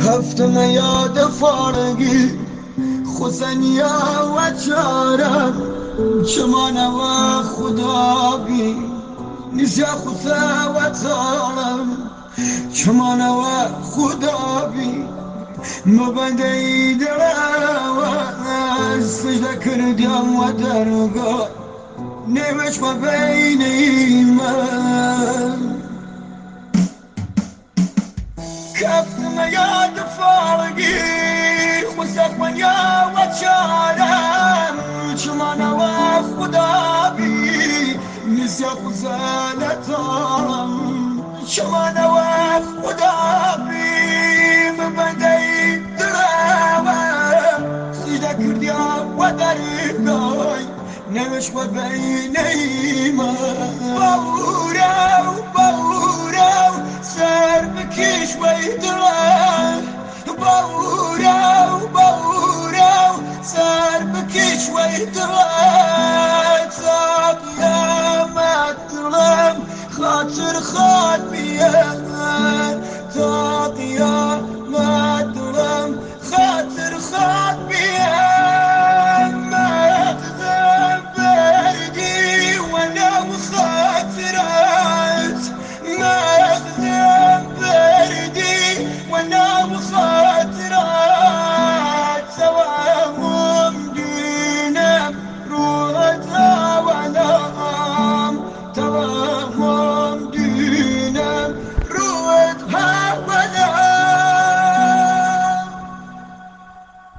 هفتم یاد فارگی خوزنیا و چارم چمانه و خدا بی نزا خوزا و تارم چمانه و خدا بی مبنده دروا سجده کردم و درگاه نوش و بین ایمان كفتم يا دفارقي خسف من يا وشارم شمانا وخدابي نسيا خزانة تارم شمانا وخدابي مبدأي دراوة سيدا كرديا ودرقاي نمش وبيني ما بورو سر بكيش ويدراه بورو سر بكيش ويدراه صاب يا مطلب خاطر خاد بيا طاق يا